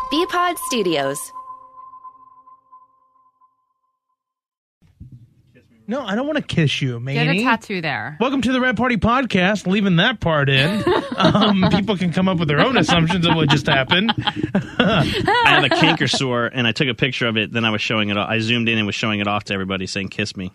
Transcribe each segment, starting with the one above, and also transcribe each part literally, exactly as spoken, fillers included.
B-Pod Studios. No, I don't want to kiss you, man. Get a tattoo there. Welcome to the Red Party Podcast. Leaving that part in. um, people can come up with their own assumptions of what just happened. I have a canker sore, and I took a picture of it. Then I was showing it off. I zoomed in and was showing it off to everybody, saying, kiss me.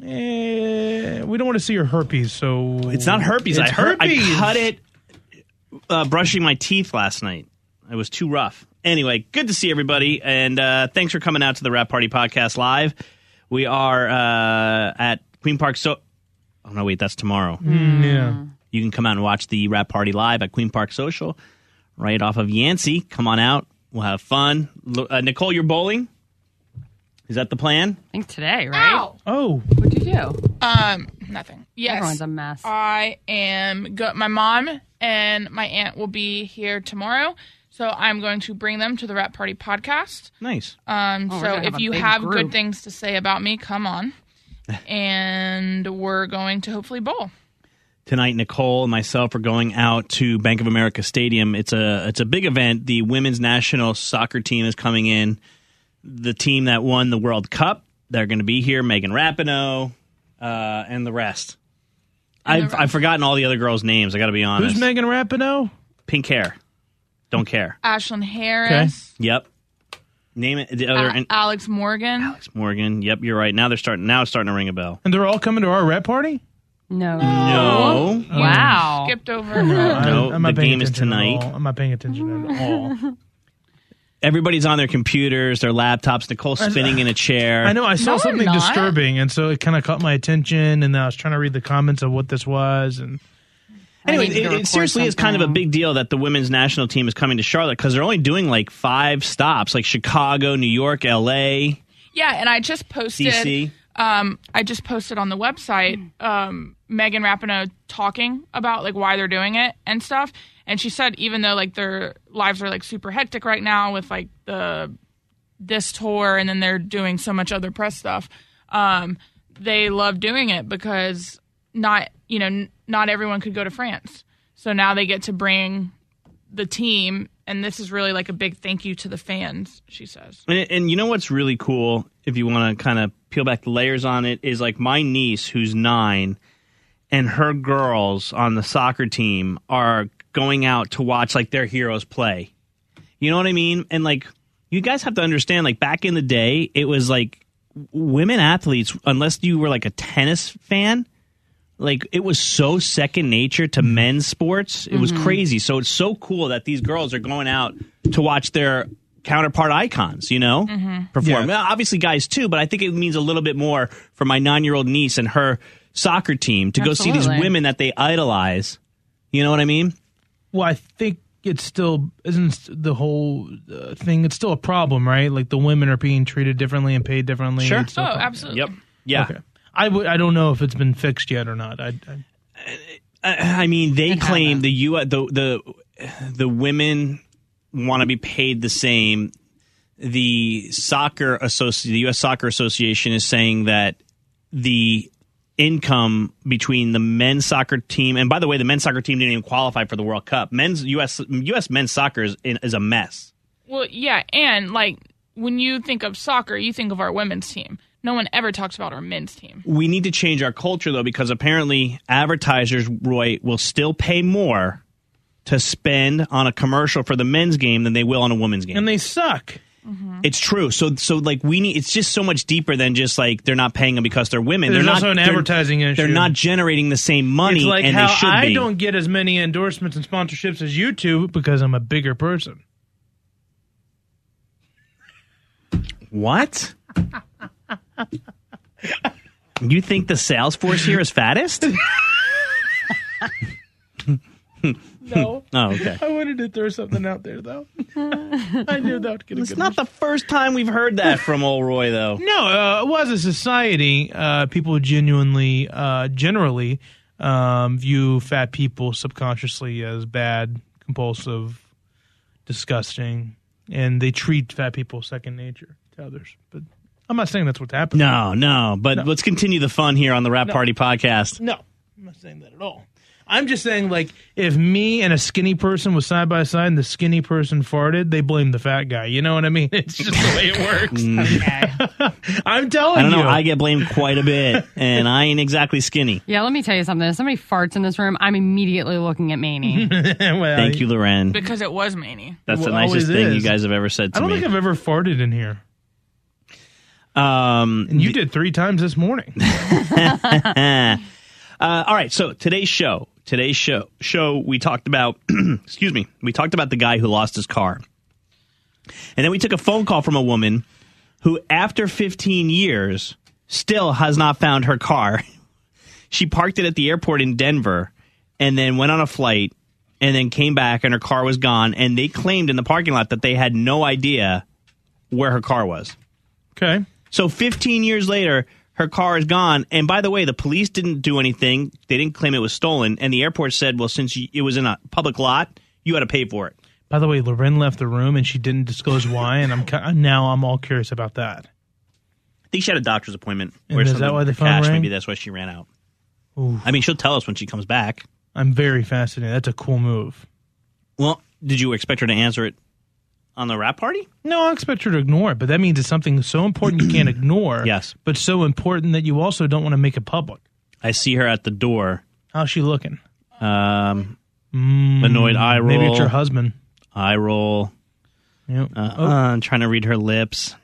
Eh, we don't want to see your herpes, so... It's not herpes. It's I, hurt, herpes. I cut it uh, brushing my teeth last night. It was too rough. Anyway, good to see everybody, and uh, thanks for coming out to the Rap Party Podcast Live. We are uh, at Queen Park. So, oh no, wait, that's tomorrow. Mm, yeah, you can come out and watch the Rap Party live at Queen Park Social, right off of Yancey. Come on out. We'll have fun. Uh, Nicole, you're bowling. Is that the plan? I think today, right? Ow. Oh, What'd you do? Um, nothing. Yes, Everyone's a mess. I am. Go- my mom and my aunt will be here tomorrow. So I'm going to bring them to the Rap Party Podcast. Nice. Um, Oh, we're so gonna have if a you big have group. good things to say about me, come on. And we're going to hopefully bowl. Tonight, Nicole and myself are going out to Bank of America Stadium. It's a it's a big event. The women's national soccer team is coming in. The team that won the World Cup, they're going to be here. Megan Rapinoe uh, and the rest. And the I've rest. I've forgotten all the other girls' names. I got to be honest. who's Megan Rapinoe? Pink hair. Don't care. Ashlyn Harris. Yep. Name it. The other. A- and, Alex Morgan. Alex Morgan. Yep, you're right. Now they're starting. Now it's starting to ring a bell. And they're all coming to our Red Party? No. No. Wow. Skipped over. No, I'm not the paying game is attention at tonight. all. I'm not paying attention at all. Everybody's on their computers, their laptops. Nicole's spinning in a chair. I know, I saw No, something we're not. disturbing, and so it kind of caught my attention, and I was trying to read the comments of what this was, and... Anyway, I need it, to it record seriously is kind of a something. big deal that the women's national team is coming to Charlotte because they're only doing like five stops, like Chicago, New York, L A, Yeah, and I just posted. D C. Um, I just posted on the website um, Megan Rapinoe talking about like why they're doing it and stuff. And she said even though like their lives are like super hectic right now with like the this tour and then they're doing so much other press stuff, um, they love doing it because not you know n- not everyone could go to France. So now they get to bring the team, and this is really like a big thank you to the fans, she says. And, and you know what's really cool, if you want to kind of peel back the layers on it, is like my niece, who's nine, and her girls on the soccer team are going out to watch like their heroes play. You know what I mean? And like, you guys have to understand, like back in the day, it was like women athletes, unless you were like a tennis fan, like it was so second nature to men's sports. It was crazy. So it's so cool that these girls are going out to watch their counterpart icons, you know, perform. Yeah. Well, obviously guys too, but I think it means a little bit more for my nine-year-old niece and her soccer team to go see these Absolutely. women that they idolize. You know what I mean? Well, I think it's still, isn't the whole uh, thing, it's still a problem, right? Like the women are being treated differently and paid differently. Sure. It's still Oh, a problem. absolutely. Yep. Yeah. Okay. I, w- I don't know if it's been fixed yet or not. I, I, I I mean, they It claim hasn't. the U the the the women want to be paid the same. The soccer associ- the U S Soccer Association is saying that the income between the men's soccer team, and by the way, the men's soccer team didn't even qualify for the World Cup. Men's U S U S men's soccer is, is a mess. Well, yeah, and like when you think of soccer, you think of our women's team. No one ever talks about our men's team. We need to change our culture though, because apparently advertisers, Roy, will still pay more to spend on a commercial for the men's game than they will on a women's game. and they suck. It's true. So, so like we need. It's just so much deeper than just like they're not paying them because they're women. There's they're not also an they're- advertising issue. They're not generating the same money, It's like and how they should I be. don't get as many endorsements and sponsorships as you two because I'm a bigger person. What? You think the sales force here is fattest? No. Oh, okay. I wanted to throw something out there, though. I knew that would get a It's good not the first time we've heard that from old Roy, though. No, uh, well, as a society, uh, people genuinely, uh, generally, um, view fat people subconsciously as bad, compulsive, disgusting, and they treat fat people second nature to others. But I'm not saying that's what's happening. No, no. But No. let's continue the fun here on the Rap No. Party Podcast. No, I'm not saying that at all. I'm just saying, like, if me and a skinny person was side by side and the skinny person farted, they blame the fat guy. You know what I mean? It's just the way it works. Okay. I'm telling I don't you. know. I get blamed quite a bit, and I ain't exactly skinny. Yeah, let me tell you something. If somebody farts in this room, I'm immediately looking at Manny. Well, Thank you, Loren. Because it was Manny. That's the Well, nicest always thing is. you guys have ever said to I don't me. think I've ever farted in here. Um, And you did three times this morning. uh, all right, so today's show, today's show, show we talked about, excuse me, we talked about the guy who lost his car. And then we took a phone call from a woman who, after fifteen years, still has not found her car. She parked it at the airport in Denver and then went on a flight and then came back and her car was gone. And they claimed in the parking lot that they had no idea where her car was. Okay. So fifteen years later, her car is gone. And by the way, the police didn't do anything. They didn't claim it was stolen. And the airport said, well, since it was in a public lot, you had to pay for it. By the way, Loren left the room and she didn't disclose why, and I'm ki- now I'm all curious about that. I think she had a doctor's appointment. And or is that something why the for phone cash. rang? Maybe that's why she ran out. Ooh. I mean, she'll tell us when she comes back. I'm very fascinated. That's a cool move. Well, did you expect her to answer it on the rap party? No, I expect her to ignore it, but that means it's something so important you can't ignore. Yes. But so important that you also don't want to make it public. I see her at the door. How's she looking? Um, Mm, annoyed eye roll. Maybe it's your husband. Eye roll. Yep. Uh, Oh. uh, trying to read her lips.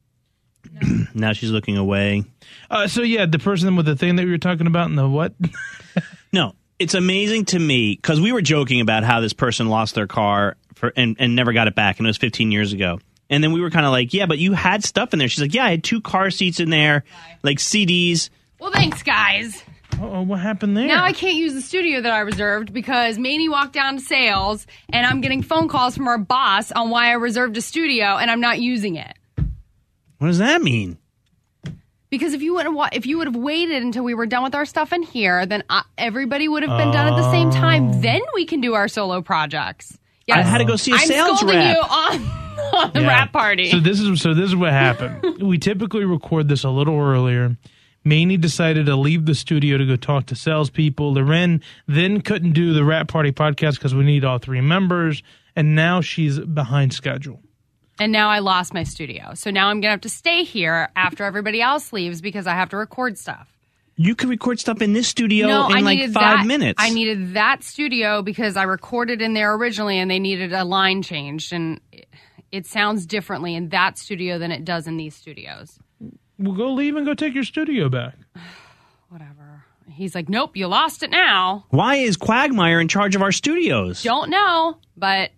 Now she's looking away. Uh, so, yeah, the person with the thing that we were talking about in the what? No, it's amazing to me because we were joking about how this person lost their car for and, and never got it back, and it was fifteen years ago. And then we were kind of like, yeah, but you had stuff in there. She's like, yeah, I had two car seats in there, like C Ds. Well, thanks, guys. Oh, what happened there? Now I can't use the studio that I reserved because Manny walked down to sales, and I'm getting phone calls from our boss on why I reserved a studio, and I'm not using it. What does that mean? Because if you would have if you would have waited until we were done with our stuff in here, then I, everybody would have been done at the same time. Then we can do our solo projects. Yes. I had to go see a I'm sales scolding rep. you on, on the Yeah. rap party. So this is so this is what happened. We typically record this a little earlier. Maney decided to leave the studio to go talk to salespeople. Loren then couldn't do the Rap Party podcast because we need all three members, and now she's behind schedule. And now I lost my studio. So now I'm going to have to stay here after everybody else leaves because I have to record stuff. You can record stuff in this studio No, in I like needed five that, minutes. I needed that studio because I recorded in there originally and they needed a line changed. And it, it sounds differently in that studio than it does in these studios. We'll go leave and go take your studio back. Whatever. He's like, nope, you lost it now. Why is Quagmire in charge of our studios? Don't know, but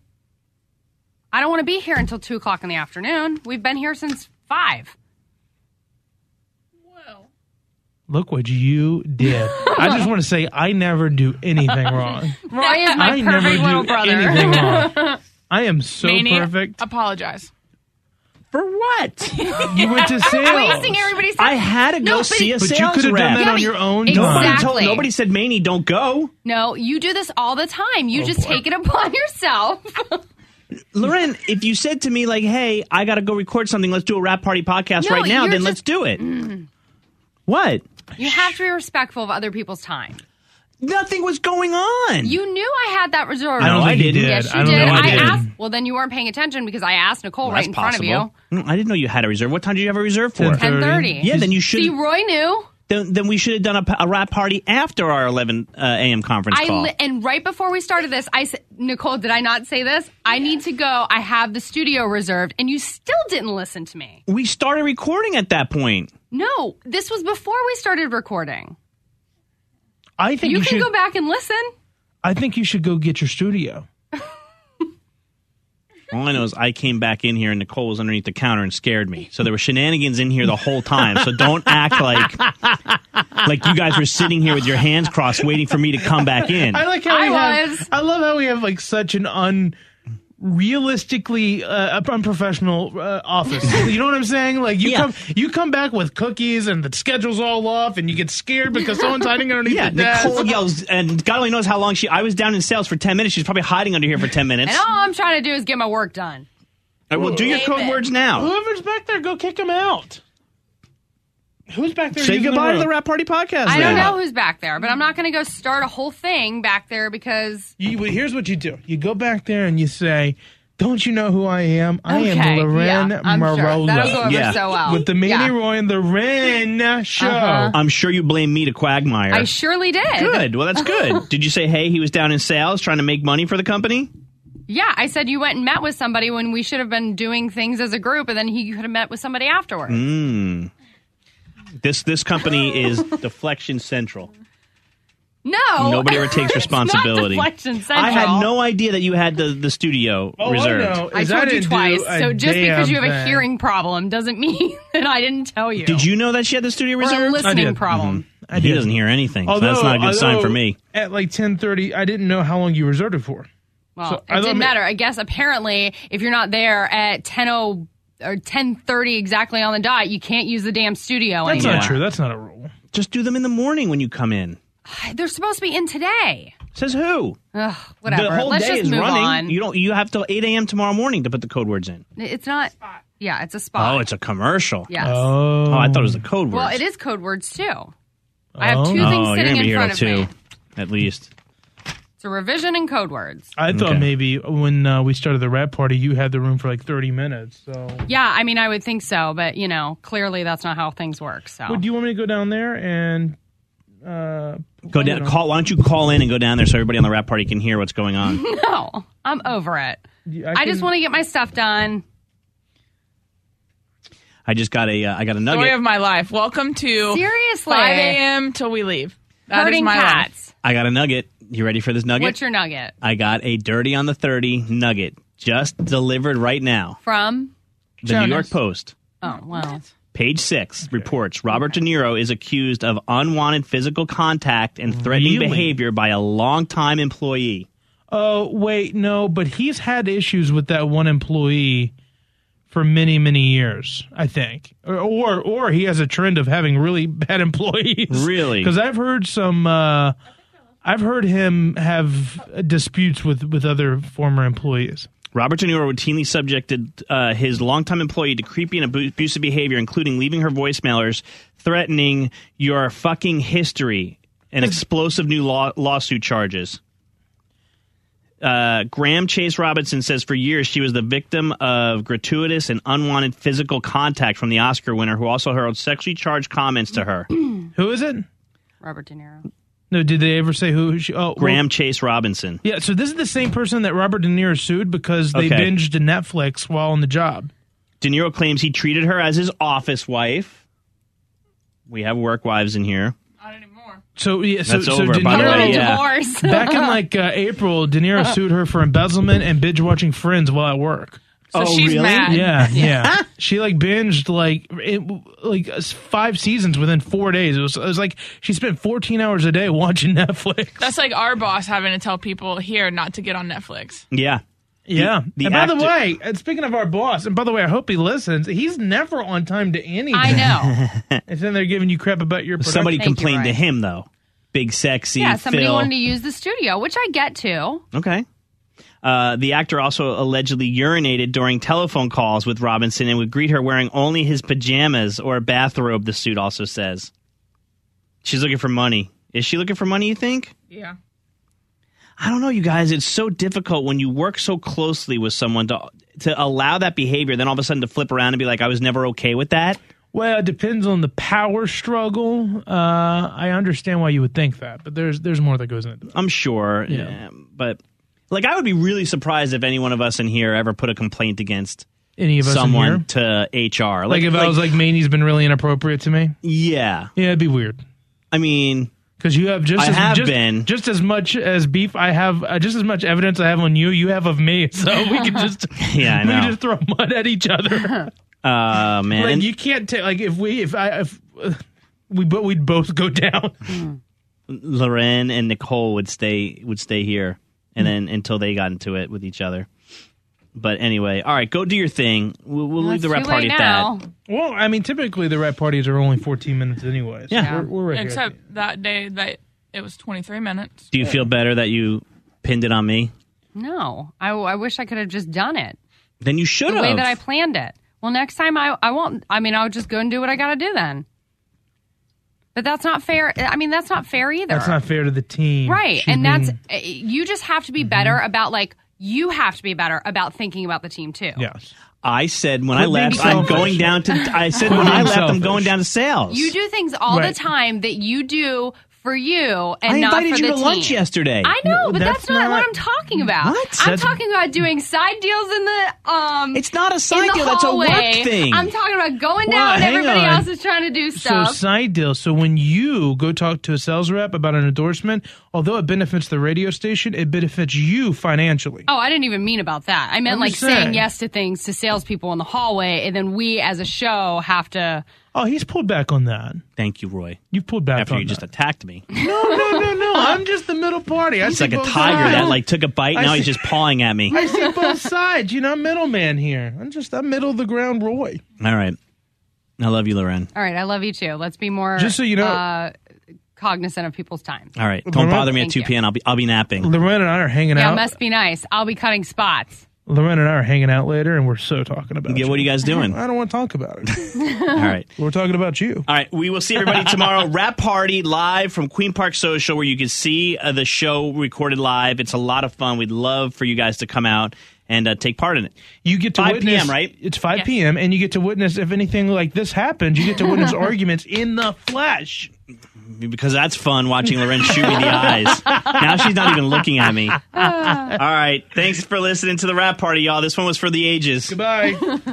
I don't want to be here until two o'clock in the afternoon. We've been here since five. Well, Look what you did. I just want to say I never do anything wrong. Roy is my I never perfect little do brother. anything wrong. I am so Manny, perfect. apologize. For what? You went to sales. Wasting everybody's time. I had to go No, but see a it- But sales you could have rep. done that Yeah, on but your own exactly. time. Nobody, told, nobody said, Maney, don't go. No, you do this all the time. You Oh, just boy. take it upon yourself. Loren, if you said to me, like, hey, I got to go record something, let's do a Rap Party podcast No, right now, you're then just- let's do it. What? You have to be respectful of other people's time. Nothing was going on. You knew I had that reserved. I don't No, I think you didn't. did. Yes, you I don't did. know. I I didn't. asked. Well, then you weren't paying attention because I asked Nicole Well, right that's in front possible. of you. No, I didn't know you had a reserve. What time did you have a reserve for? ten Ten thirty. Yeah, then you should. See, Roy knew. Then, then we should have done a, a rap party after our eleven uh, a.m. conference I call. li- and right before we started this, I said, Nicole, did I not say this? I need to go. I have the studio reserved, and you still didn't listen to me. we started recording at that point. No, this was before we started recording. I think You you, can should. go back and listen. I think you should go get your studio. All I know is I came back in here and Nicole was underneath the counter and scared me. So there were shenanigans in here the whole time. So don't act like like you guys were sitting here with your hands crossed waiting for me to come back in. I like how I we was. have. I love how we have like such an unrealistically uh, unprofessional uh, office. You know what I'm saying? Like you Yeah. come, you come back with cookies and the schedule's all off, and you get scared because someone's hiding underneath Yeah, the desk. Nicole yells, and God only knows how long she. I was down in sales for ten minutes. She's probably hiding under here for ten minutes. And all I'm trying to do is get my work done. All right, well, do your code words now. Whoever's back there, go kick them out. Who's back there? Say using goodbye to room? the Rap Party podcast. I then. don't know who's back there, but I'm not going to go start a whole thing back there because. You, well, here's what you do. You go back there and you say, don't you know who I am? I Okay, am Loren yeah, I'm sure. Marola. That'll go over Yeah. so well. With the Manny Yeah. Roy and the Ren show. Uh-huh. I'm sure you blame me to Quagmire. I surely did. Good. Well, that's good. Did you say, hey, he was down in sales trying to make money for the company? Yeah, I said you went and met with somebody when we should have been doing things as a group, and then he could have met with somebody afterwards. Mm. This this company is Deflection Central. No. Nobody ever takes responsibility. It's not Deflection Central. I had no idea that you had the, the studio Oh, reserved. I know. I Is told that you a twice. do a So just because you have a damn hearing problem doesn't mean that I didn't tell you. Did you know that she had the studio Or a reserved? listening did. problem. I He did. doesn't hear anything, so Although, that's not a good sign although for me. At like ten thirty, I didn't know how long you reserved it for. Well, So, it I thought didn't ma- matter. I guess apparently if you're not there at ten oh or ten thirty exactly on the dot, you can't use the damn studio That's anymore. not true. That's not a rule. Just do them in the morning when you come in. They're supposed to be in today. Says who? Ugh, whatever. The whole Let's day just is move running. on. You don't. You have till eight a.m. tomorrow morning to put the code words in. It's not. Yeah, it's a spot. Oh, it's a commercial. Yes. Oh. Oh, I thought it was the code words. Well, it is code words too. I have two Oh. things Oh, you're sitting gonna be in here front of till me. two, at least. It's a revision and code words. I thought Okay. maybe when uh, we started the rap party, you had the room for like thirty minutes. So, Yeah, I mean, I would think so, but you know, clearly that's not how things work. So Well, do you want me to go down there and uh, Go down. Call. Why don't you call in and go down there so everybody on the rap party can hear what's going on? no, I'm over it. I, I, just can- want to get my stuff done. I just got a. Uh, I got a Story nugget. of my life. Welcome to Seriously, five a.m. till we leave. That is herding my life. cats. I got a nugget. You ready for this nugget? What's your nugget I got a dirty on the thirty nugget just delivered right now. from? The Jonas. New York Post. Oh well, Page six reports Robert De Niro is accused of unwanted physical contact and threatening Really? behavior by a longtime employee. Oh, wait, no, but he's had issues with that one employee for many, many years, I think. Or or, or he has a trend of having really bad employees. Really? Because I've heard some, uh, I've heard him have disputes with, with other former employees. Robert De Niro routinely subjected uh, his longtime employee to creepy and abu- abusive behavior, including leaving her voicemailers, threatening your fucking history, and explosive new law- lawsuit charges. Uh, Graham Chase Robinson says for years she was the victim of gratuitous and unwanted physical contact from the Oscar winner, who also hurled sexually charged comments to her. Who is it? Robert De Niro. No, did they ever say who she? Oh, well, Graham Chase Robinson. yeah, so this is the same person that Robert De Niro sued because they Okay. binged Netflix while on the job. De Niro claims he treated her as his office wife. We have work wives in here. Not anymore. So yeah, so, That's so over, De by the I'm Niro, way, going to yeah. divorce. back in like uh, April, De Niro sued her for embezzlement and binge watching Friends while at work. So Oh, she's really? mad. Yeah, yeah. She like binged like it, like five seasons within four days. It was, it was like she spent fourteen hours a day watching Netflix. That's like our boss having to tell people here not to get on Netflix. Yeah. Yeah. the and by the actor- way, and speaking of our boss, and by the way, I hope he listens. He's never on time to anything. I know. And then they're giving you crap about your production. Somebody Thank you, complained to Ryan. him, though. Big sexy Yeah, somebody Phil. wanted to use the studio, which I get to. Okay. Uh, the actor also allegedly urinated during telephone calls with Robinson and would greet her wearing only his pajamas or a bathrobe, the suit also says. She's looking for money. Is she looking for money, you think? Yeah. I don't know, you guys. It's so difficult when you work so closely with someone to to allow that behavior, then all of a sudden to flip around and be like, I was never okay with that. Well, it depends on the power struggle. Uh, I understand why you would think that, but there's there's more that goes into it. I'm sure. Yeah. um, but, like, I would be really surprised if any one of us in here ever put a complaint against Any of us in someone here? to H R. Like, if I was like, Maney's been really inappropriate to me. yeah. Yeah, it'd be weird. I mean, Because you have just I as, have just, been. just as much as beef I have, uh, just as much evidence I have on you, you have of me. So we can just Yeah, I we know. can just throw mud at each other. uh, man. Like and- you can't take like if we if I if uh, we but we'd both go down. Loren and Nicole would stay would stay here, and then until they got into it with each other. But anyway, all right, go do your thing. We'll, we'll leave It's the rap too party late at now. that. Well, I mean, typically the rap parties are only fourteen minutes anyway. So Yeah. we're, we're right Except here. that day that it was twenty-three minutes. Do you feel better that you pinned it on me? No, I, I wish I could have just done it Then you should the way have. that I planned it. Well, next time I I won't. I mean, I'll just go and do what I got to do then. But that's not fair. I mean, that's not fair either. That's not fair to the team. Right. She's and being- that's, you just have to be better about, like, you have to be better about thinking about the team, too. Yes. I said when Quit I left, being I'm selfish. going down to. I said Quit when I being left, I'm selfish. going down to sales. You do things all Right. the time that you do for you and I not invited for you the to team. lunch yesterday. I know, No, but that's, that's not, not- what I'm talking about. What? I'm That's- talking about doing side deals in the um. It's not a in side the deal. That's a hallway. work thing. I'm talking about going Well, down when hang everybody on. else is trying to do So stuff. side deal. So when you go talk to a sales rep about an endorsement, although it benefits the radio station, it benefits you financially. Oh, I didn't even mean about that. I meant I'm like just saying saying. yes to things to salespeople in the hallway, and then we as a show have to. Oh, he's pulled back on that. Thank you, Roy. You've pulled back After on you just that. attacked me. No, no, no, no. I'm just the middle party. I He's see like a both tiger sides. that like took a bite. I Now see- he's just pawing at me. I see both sides. You know, I'm middleman here. I'm just I'm middle of the ground, Roy. All right. I love you, Loren. All right, I love you too. Let's be more Just so you know- uh, cognizant of people's time. All right. Don't Loren- bother me at Thank two you. p.m. I'll be I'll be napping. Loren and I are hanging Yeah, out. must be nice. I'll be cutting spots. Loren and I are hanging out later, and we're so talking about. Yeah, what are you guys doing? I don't want to talk about it. All right. We're talking about you. All right, we will see everybody tomorrow. Rap Party live from Queen Park Social, where you can see uh, the show recorded live. It's a lot of fun. We'd love for you guys to come out and uh, take part in it. You get to five witness, p.m., right? It's five Yes. p.m. and you get to witness if anything like this happens. You get to witness arguments in the flesh. Because that's fun watching Loren shoot me in the eyes. Now she's not even looking at me. All right. Thanks for listening to the Rap Party, y'all. This one was for the ages. Goodbye.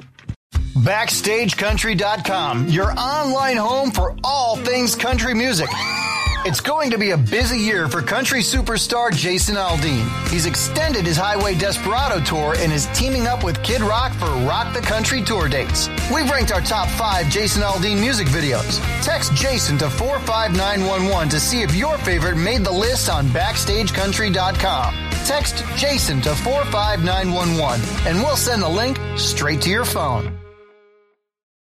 Backstage Country dot com, your online home for all things country music. It's going to be a busy year for country superstar Jason Aldean. He's extended his Highway Desperado tour and is teaming up with Kid Rock for Rock the Country tour dates. We've ranked our top five Jason Aldean music videos. Text Jason to four five nine one one to see if your favorite made the list on Backstage Country dot com. Text Jason to four five nine one one and we'll send the link straight to your phone.